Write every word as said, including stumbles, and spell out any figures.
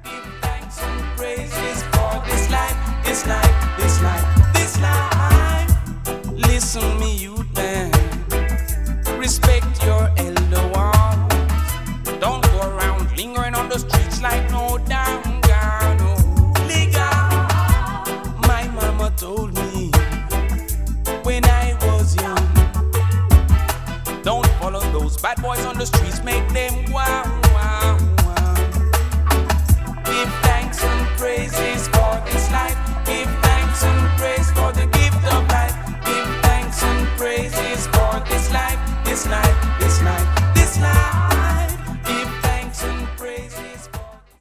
Give thanks and praises for this life, this life, this life, this life. Listen me, youth man. Respect your elder ones. Don't go around lingering on the streets like no damn God. Oh, legal. My mama told me when I was young, don't follow those bad boys on the streets, make them wow.